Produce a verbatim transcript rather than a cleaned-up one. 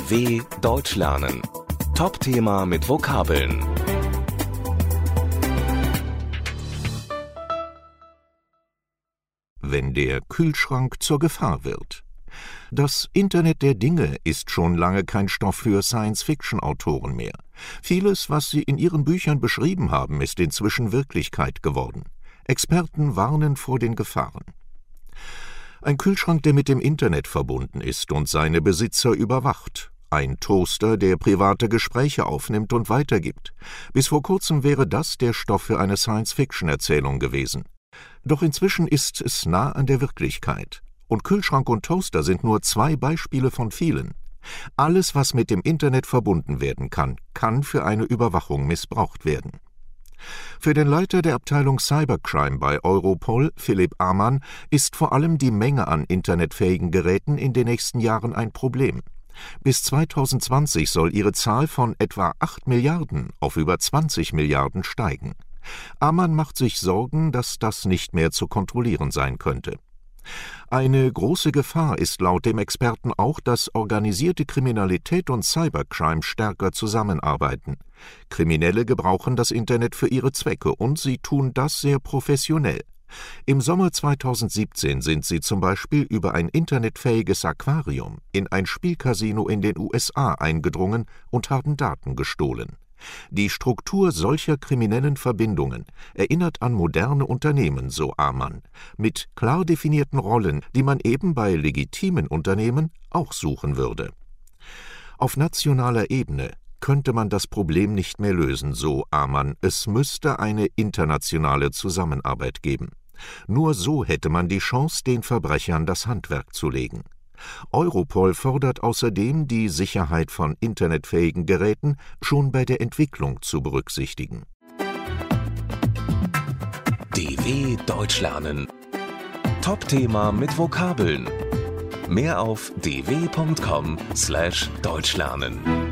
D W Deutsch lernen. Top-Thema mit Vokabeln. Wenn der Kühlschrank zur Gefahr wird. Das Internet der Dinge ist schon lange kein Stoff für Science-Fiction-Autoren mehr. Vieles, was sie in ihren Büchern beschrieben haben, ist inzwischen Wirklichkeit geworden. Experten warnen vor den Gefahren. Ein Kühlschrank, der mit dem Internet verbunden ist und seine Besitzer überwacht. Ein Toaster, der private Gespräche aufnimmt und weitergibt. Bis vor kurzem wäre das der Stoff für eine Science-Fiction-Erzählung gewesen. Doch inzwischen ist es nah an der Wirklichkeit. Und Kühlschrank und Toaster sind nur zwei Beispiele von vielen. Alles, was mit dem Internet verbunden werden kann, kann für eine Überwachung missbraucht werden. Für den Leiter der Abteilung Cybercrime bei Europol, Philipp Amann, ist vor allem die Menge an internetfähigen Geräten in den nächsten Jahren ein Problem. Bis zweitausendzwanzig soll ihre Zahl von etwa acht Milliarden auf über zwanzig Milliarden steigen. Amann macht sich Sorgen, dass das nicht mehr zu kontrollieren sein könnte. Eine große Gefahr ist laut dem Experten auch, dass organisierte Kriminalität und Cybercrime stärker zusammenarbeiten. Kriminelle gebrauchen das Internet für ihre Zwecke und sie tun das sehr professionell. Im Sommer zweitausendsiebzehn sind sie zum Beispiel über ein internetfähiges Aquarium in ein Spielcasino in den U S A eingedrungen und haben Daten gestohlen. Die Struktur solcher kriminellen Verbindungen erinnert an moderne Unternehmen, so Amann, mit klar definierten Rollen, die man eben bei legitimen Unternehmen auch suchen würde. Auf nationaler Ebene könnte man das Problem nicht mehr lösen, so Amann, es müsste eine internationale Zusammenarbeit geben. Nur so hätte man die Chance, den Verbrechern das Handwerk zu legen. Europol fordert außerdem, die Sicherheit von internetfähigen Geräten schon bei der Entwicklung zu berücksichtigen. D W Deutsch lernen. Top-Thema mit Vokabeln. Mehr auf d w punkt com slash deutsch lernen.